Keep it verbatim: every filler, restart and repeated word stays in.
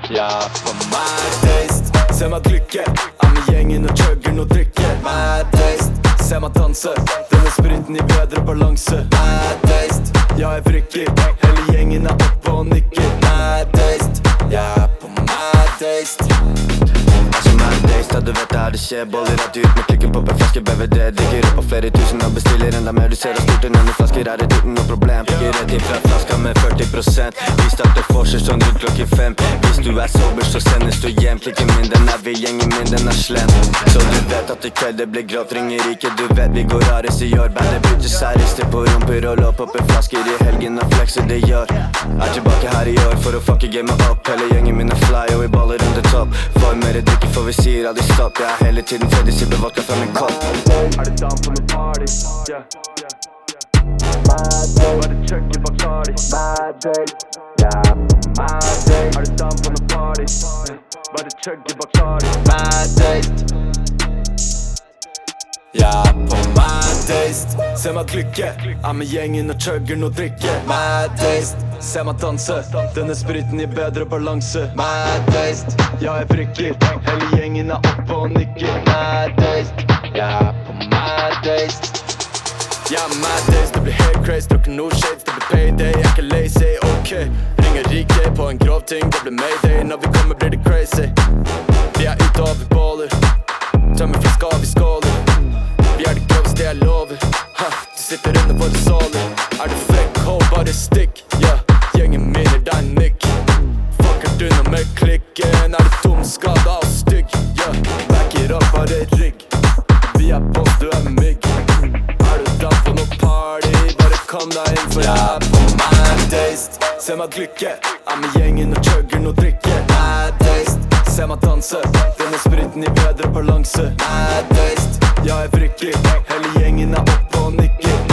Ja, på Mad Taste ser man lykke. Er med gjengen og chugger noe drikke. Mad Taste ser man danse. Denne spriten i bedre balanse. Mad Taste, ja jeg vrikker. Hele gjengen er oppe og nikker. Mad Taste, ja på Mad Taste. Altså Mad Taste, du vet det her det skjer. Boller rett ut med klikken på en flaske B V D. Digger opp på flere tusen og bestiller enda mer. Du ser det stort enn en flasker er det uten noe problem. Pikker rett ifra flaska med førti prosent. Vi starter forser sånn rundt klokken fem. Hvis du er sober så sendes du hjem. Klikken min den er ved, gjengen min den er slem. Så du vet at i kveld det blir grovt. Ringer ikke, du vet vi går rarest i år. Bandet bytter seg, rister på rumper og låp opp en flasker i helgen og flexer det gjør. Er tilbake her i år for å fucke gamet opp. Hele gjengen min er fly og vi baller under topp. Får mer drikke for vi sier aldri stopp. Jeg er hele tiden freddig, sipper vodka fra min kopp. Er det down for noe party? Yeah. Mad Day, bare chugger Bacardi. Mad Day, yeah, Mad Day. Er det down for noe party? Bare chugger Bacardi. Mad Taste. Ja, på Mad Taste ser man lykke. Er med gjengen og chugger noe drikke. Mad Taste ser man danse. Denne spriten i bedre balanse. Mad Taste, ja jeg vrikker. Hele gjengen er oppe og nikker. Mad Taste, ja på Mad Taste. Ja, Mad Taste, det blir helt crazy. Drukker noe shades, det blir payday. Jeg er ikke lazy, ok. Ringer rike på en grov ting, det blir mayday. Når vi kommer blir det crazy. Vi er ute og vi baller. Tømmer flaska, vi skåler. Vi er det groveste jeg lover. Ha, du sitter inne på det saler. Er du frekk, ho, bare stikk. Ja, gjengen min er deg nikk. Fucker du nå med klikken. Er du dum, skada og stygg. Ja, backer opp, bare rigg. Vi er boss, du er mygg. Er du down på noe party? Bare kom deg inn, for jeg er på Mad Taste. Ser man lykke. Er med gjengen og chugger noe drikke. Mad Taste, ser man danse. Denne spriten i bedre balanse. Mad Taste, ja jeg vrikker. Hele gjengen er oppe og nikker.